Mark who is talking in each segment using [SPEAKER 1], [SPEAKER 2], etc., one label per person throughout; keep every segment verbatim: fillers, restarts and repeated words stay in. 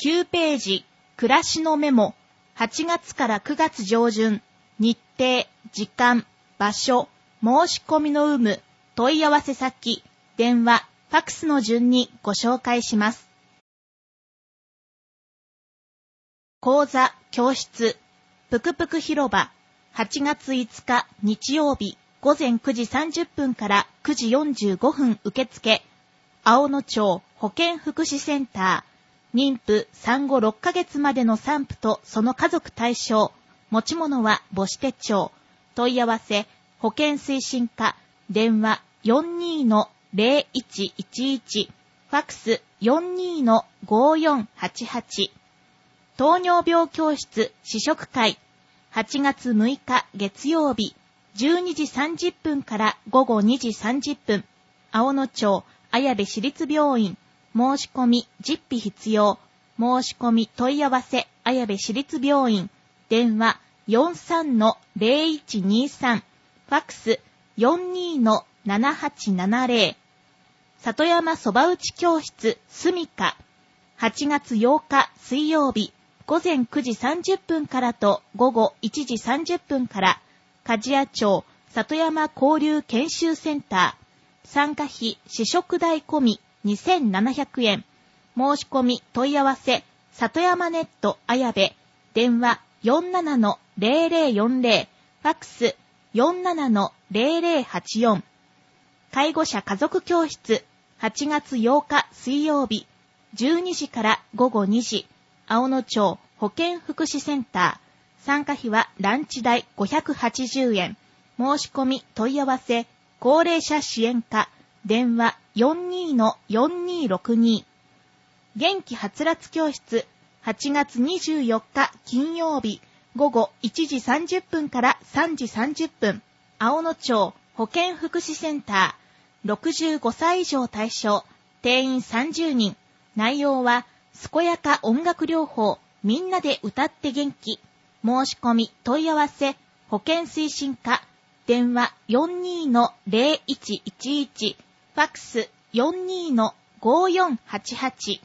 [SPEAKER 1] きゅうページ、暮らしのメモ、はちがつからくがつ上旬、日程、時間、場所、申し込みの有無、問い合わせ先、電話、ファックスの順にご紹介します。講座、教室、ぷくぷく広場、はちがついつか日曜日、ごぜんくじさんじゅっぷんからくじよんじゅうごふん受付、青野町保健福祉センター、妊婦産後ろっかげつまでの産婦とその家族対象、持ち物は母子手帳、問い合わせ、保健推進課、電話 よんにーのぜろいちいちいち、ファックス よんにーのごよんはちはち、糖尿病教室試食会、はちがつむいか月曜日、じゅうにじさんじゅっぷんからごごにじさんじゅっぷん、青野町綾部市立病院、申し込み実費必要、申し込み問い合わせ綾部市立病院、電話 よんさんのぜろいちにさん、ファックス よんにーのななはちななぜろ、里山そば打ち教室すみか、はちがつようか水曜日、ごぜんくじさんじゅっぷんからとごごいちじさんじゅっぷんから、梶谷町里山交流研修センター、参加費試食代込みにせんななひゃくえん、申し込み問い合わせ里山ネット綾部、電話 よんななのぜろぜろよんぜろ、ファックス よんななのぜろぜろはちよん、介護者家族教室はちがつようか水曜日、じゅうにじからごごにじ、青野町保健福祉センター、参加費はランチ代ごひゃくはちじゅうえん、申し込み問い合わせ高齢者支援課、電話 よんにーのよんにーろくに、元気はつらつ教室はちがつにじゅうよっか金曜日、ごごいちじさんじゅっぷんからさんじさんじゅっぷん、青野町保健福祉センター、ろくじゅうごさい以上対象、定員さんじゅうにん、内容は健やか音楽療法、みんなで歌って元気、申し込み問い合わせ保健推進課、電話 よんにーのぜろいちいちいち、ファックス よんにーのごよんはちはち。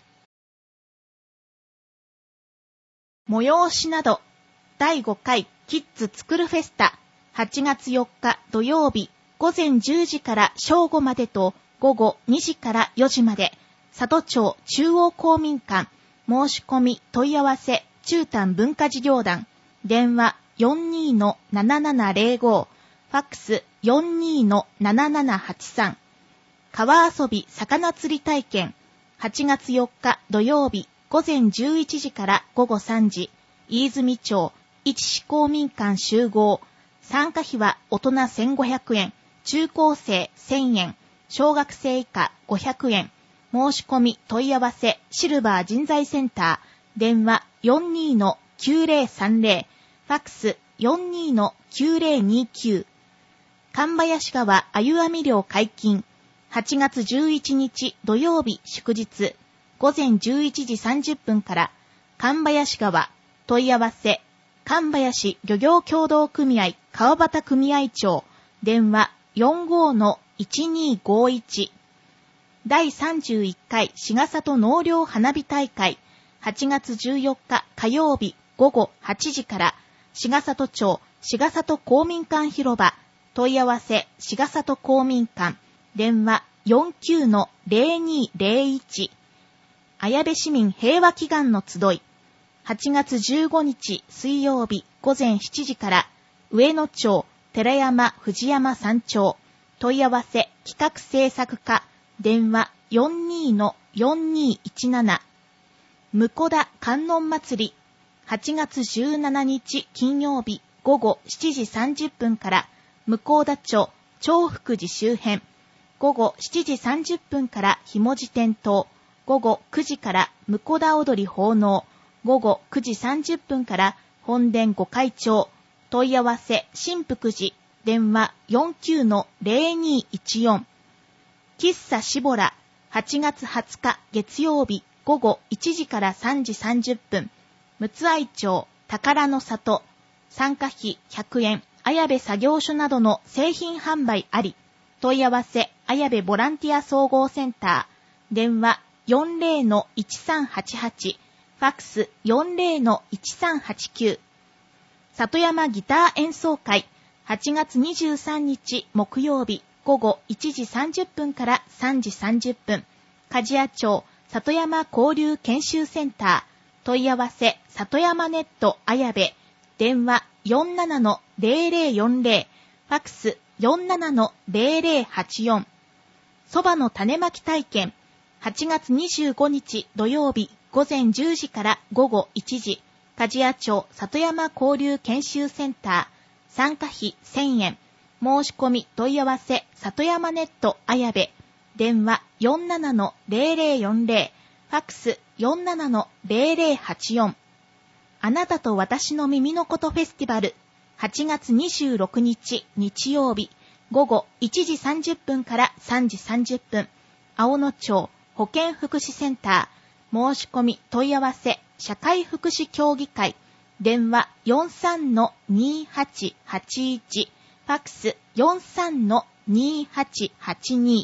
[SPEAKER 1] 催しなど、だいごかいキッズつくるフェスタ、はちがつよっか土曜日、ごぜんじゅうじから正午までとごごにじからよじまで、里町中央公民館、申し込み問い合わせ中丹文化事業団、電話 よんにーのななななぜろご、ファックス よんにーのななななはちさん、川遊び魚釣り体験、はちがつよっか土曜日、ごぜんじゅういちじからごごさんじ、飯泉町一市公民館集合、参加費は大人せんごひゃくえん、中高生せんえん、小学生以下ごひゃくえん、申し込み問い合わせシルバー人材センター、電話 よんにーのきゅうぜろさんぜろ、ファックス よんにーのきゅうぜろにきゅう、神林川あゆ網漁解禁、はちがつじゅういちにち土曜日祝日、ごぜんじゅういちじさんじゅっぷんから、神林川、問い合わせ、神林漁業協同組合川端組合長、電話 よんごーのいちにーごいち、だいさんじゅういっかい志賀里納涼花火大会、はちがつじゅうよっか火曜日ごごはちじから、志賀里町志賀里公民館広場、問い合わせ志賀里公民館、電話 よんきゅうのぜろにーぜろいち、綾部市民平和祈願の集い、はちがつじゅうごにち水曜日ごぜんしちじから、上野町寺山藤山山頂、問い合わせ企画制作課、電話 よんにーのよんにーいちなな、向田観音祭り、はちがつじゅうしちにち金曜日ごごしちじさんじゅっぷんから、向田町長福寺周辺、ごごしちじさんじゅっぷんからひもじ点灯、ごごくじから向田踊り奉納、ごごくじさんじゅっぷんから本殿御開帳、問い合わせ新福寺、電話 よんきゅうのぜろにーいちよん、喫茶しぼら、はちがつはつか月曜日ごごいちじからさんじさんじゅっぷん、陸奥愛町宝の里、参加費ひゃくえん、綾部作業所などの製品販売あり、問い合わせ綾部ボランティア総合センター、電話 よんぜろのいちさんはちはち、 ファックス よんじゅうのいちさんはちきゅう。里山ギター演奏会はちがつにじゅうさんにち木曜日午後いちじさんじゅっぷんからさんじさんじゅっぷん。梶谷町里山交流研修センター。問い合わせ里山ネット綾部。電話 よんじゅうななのゼロゼロよんゼロ。ファックス よんじゅうななのゼロゼロはちよん。そばの種まき体験はちがつにじゅうごにち土曜日午前じゅうじから午後いちじ。梶谷町里山交流研修センター。参加費せんえん。申し込み問い合わせ里山ネット綾部。電話 よんじゅうななのゼロゼロよんゼロ。ファックス よんじゅうななのゼロゼロはちよん。あなたと私の耳のことフェスティバルはちがつにじゅうろくにち日曜日午後いちじさんじゅっぷんからさんじさんじゅっぷん。青野町保健福祉センター。申し込み問い合わせ社会福祉協議会。電話 よんじゅうさんのにーはちはちいち。ファックス よんじゅうさんのにーはちはちに。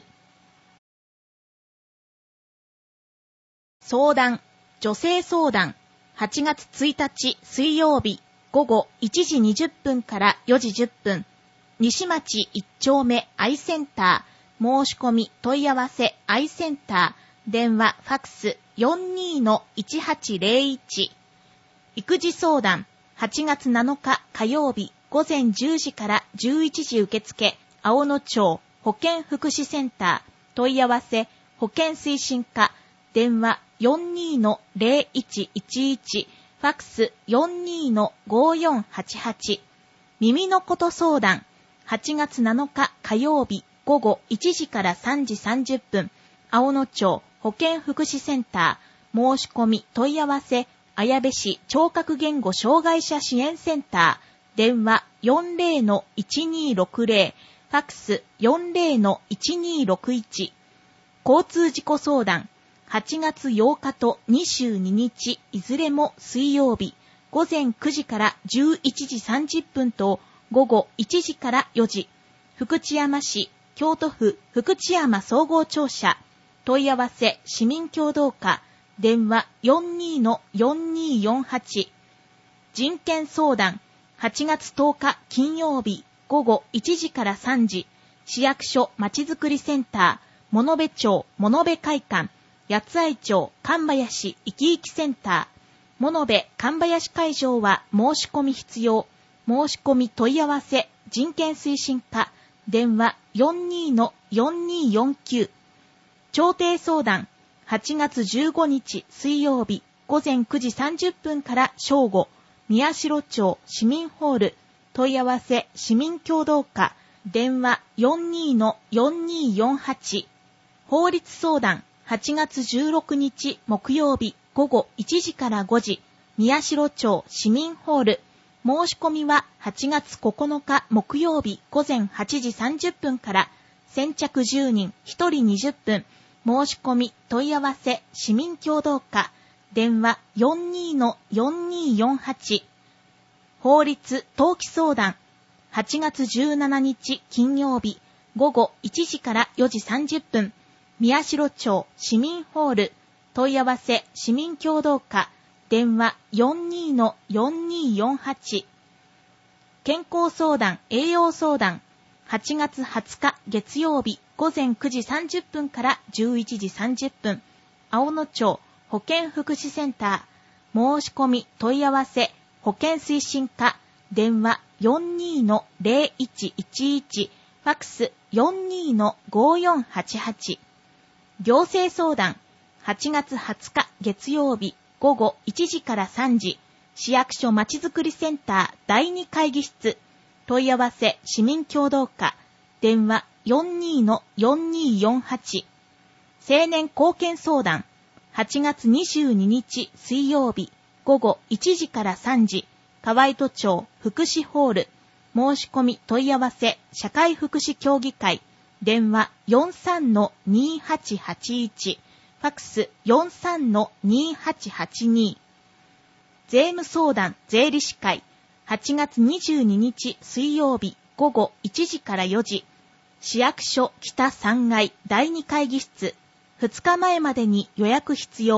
[SPEAKER 1] 相談、女性相談。はちがつついたち水曜日午後いちじにじゅっぷんからよじじゅっぷん。西町いっちょうめアイセンター。申し込み問い合わせアイセンター。電話ファックス よんじゅうにのいちはちゼロいち。育児相談。はちがつなのか火曜日午前じゅうじからじゅういちじ受付。青野町保健福祉センター。問い合わせ保健推進課。電話 よんじゅうにのゼロいちいちいち。ファックス よんじゅうにのごよんはちはち。耳のこと相談。はちがつなのか火曜日午後いちじからさんじさんじゅっぷん。青野町保健福祉センター。申し込み問い合わせ綾部市聴覚言語障害者支援センター。電話 よんじゅうのいちにろくゼロ。ファックス よんじゅうのいちにろくいち。交通事故相談。はちがつようかとにじゅうににちいずれも水曜日午前くじからじゅういちじさんじゅっぷんと午後いちじからよじ。福知山市京都府福知山総合庁舎。問い合わせ市民協働課。電話 よんじゅうにのよんにーよんはち。人権相談。はちがつとおか金曜日午後いちじからさんじ。市役所まちづくりセンター。物部町物部会館。八愛町神林生き生きセンター。物部神林会場は申し込み必要。申し込み問い合わせ人権推進課。電話 よんじゅうにのよんにーよんきゅう。調停相談。はちがつじゅうごにち水曜日午前くじさんじゅっぷんから正午。宮代町市民ホール。問い合わせ市民協働課。電話 よんじゅうにのよんにーよんはち。法律相談。はちがつじゅうろくにち木曜日午後いちじからごじ。宮代町市民ホール。申し込みははちがつここのか木曜日午前はちじさんじゅっぷんから。先着じゅうにんひとりにじゅっぷん。申し込み問い合わせ市民協働課。電話 よんじゅうにのよんにーよんはち。法律登記相談。はちがつじゅうしちにち金曜日午後いちじからよじさんじゅっぷん。宮代町市民ホール。問い合わせ市民協働課。電話 よんじゅうにのよんにーよんはち。健康相談栄養相談。はちがつはつか月曜日午前くじさんじゅっぷんからじゅういちじさんじゅっぷん。青野町保健福祉センター。申し込み問い合わせ保健推進課。電話 よんじゅうにのゼロいちいちいち。ファックス よんじゅうにのごよんはちはち。行政相談。はちがつはつか月曜日午後いちじからさんじ。市役所まちづくりセンターだいに会議室。問い合わせ市民協働課。電話 よんじゅうにのよんにーよんはち。青年貢献相談。はちがつにじゅうににち水曜日午後いちじからさんじ。河合戸町福祉ホール。申し込み問い合わせ社会福祉協議会。電話 よんじゅうさんのにーはちはちいち。ファックス よんじゅうさんのにーはちはちに。税務相談税理士会。はちがつにじゅうににち水曜日午後いちじからよじ。市役所北さんがいだいに会議室。ふつかまえまでに予約必要。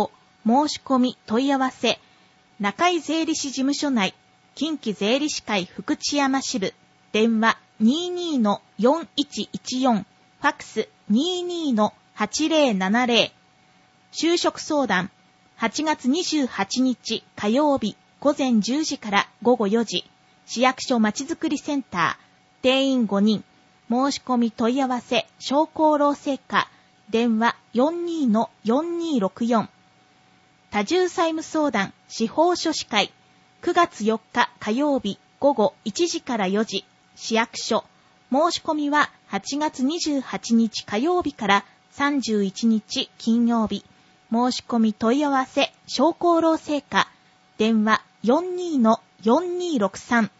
[SPEAKER 1] 申し込み問い合わせ、中井税理士事務所内、近畿税理士会福知山支部、電話 にじゅうにのよんいちいちよん、ファックス にじゅうにのはちぜろななぜろ。就職相談、はちがつにじゅうはちにち火曜日午前じゅうじから午後よじ、市役所まちづくりセンター、定員ごにん、申し込み問い合わせ、商工労政課、電話 よんじゅうにのよんにろくよん。多重債務相談、司法書士会、くがつよっか火曜日午後いちじからよじ、市役所。申し込みははちがつにじゅうはちにち火曜日からさんじゅういちにち金曜日。申し込み問い合わせ、商工労政課、電話 よんじゅうにのよんにろくさん。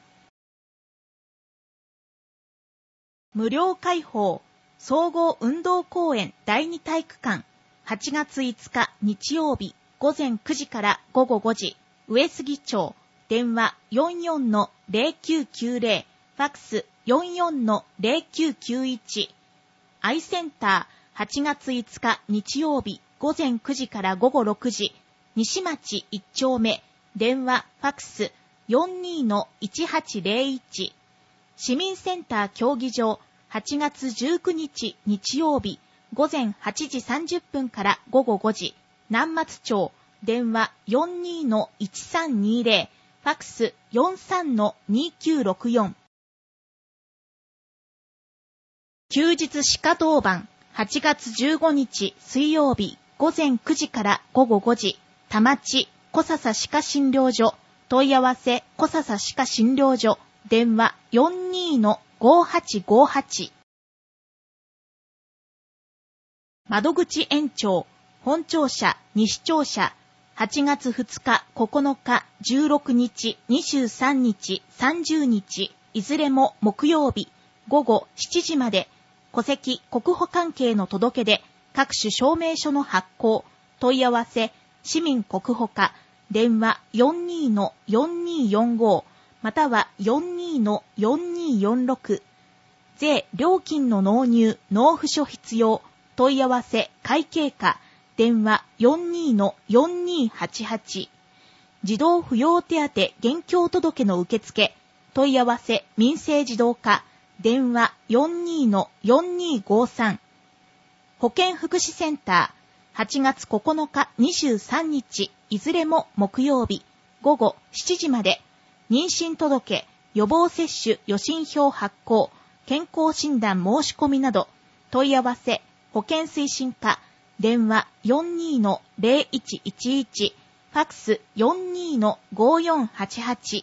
[SPEAKER 1] 無料開放、総合運動公園だいに体育館、はちがついつか日曜日午前くじから午後ごじ、上杉町、電話 よんじゅうよんのぜろきゅうきゅうぜろ、ファックス よんじゅうよんのぜろきゅうきゅういち。アイセンター、はちがついつか日曜日午前くじから午後ろくじ、西町いっ丁目、電話、ファックス よんじゅうにのいちはちぜろいち。市民センター競技場、はちがつじゅうくにち日曜日午前はちじさんじゅっぷんから午後ごじ、南松町、電話 よんじゅうにのいちさんにぜろ、ファックス よんじゅうさんのにきゅうろくよん。休日歯科当番、はちがつじゅうごにち水曜日午前くじから午後ごじ、田町、小笹歯科診療所、問い合わせ、小笹歯科診療所、電話 よんじゅうにのごはちごはち。窓口延長、本庁舎、西庁舎、はちがつふつか、ここのか、じゅうろくにち、にじゅうさんにち、さんじゅうにち、いずれも木曜日、午後しちじまで、戸籍、国保関係の届け出、各種証明書の発行、問い合わせ、市民国保課、電話 よんじゅうにのよんによんご、または よんじゅうにのよんによんろく。税、料金の納入、納付書必要、問い合わせ、会計課、電話 よんじゅうにのよんにはちはち。児童扶養手当現況届の受付、問い合わせ、民生児童課、電話 よんじゅうにのよんにごさん。保健福祉センター、はちがつここのかにじゅうさんにち、いずれも木曜日、午後しちじまで、妊娠届、予防接種予診票発行、健康診断申し込みなど、問い合わせ、保健推進課、電話 よんじゅうにのぜろいちいちいち、ファックス よんじゅうにのごよんはちはち。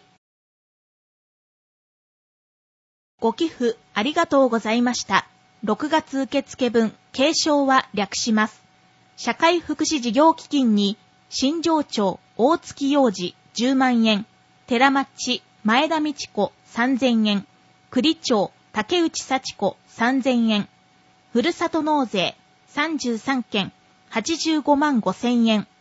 [SPEAKER 1] ご寄付ありがとうございました。ろくがつ受付分、継承は略します。社会福祉事業基金に、新庄町大月幼児じゅうまんえん、寺町前田美智子さんぜんえん、栗町竹内幸子さんぜんえん、ふるさと納税さんじゅうさんけんはちじゅうごまんごせんえん、